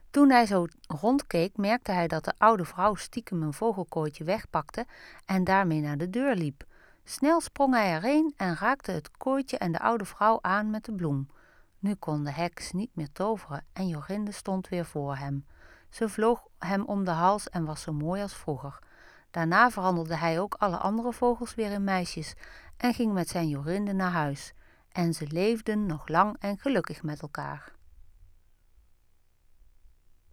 Toen hij zo rondkeek, merkte hij dat de oude vrouw stiekem een vogelkooitje wegpakte en daarmee naar de deur liep. Snel sprong hij erheen en raakte het kooitje en de oude vrouw aan met de bloem. Nu kon de heks niet meer toveren en Jorinde stond weer voor hem. Ze vloog hem om de hals en was zo mooi als vroeger. Daarna veranderde hij ook alle andere vogels weer in meisjes en ging met zijn Jorinde naar huis. En ze leefden nog lang en gelukkig met elkaar.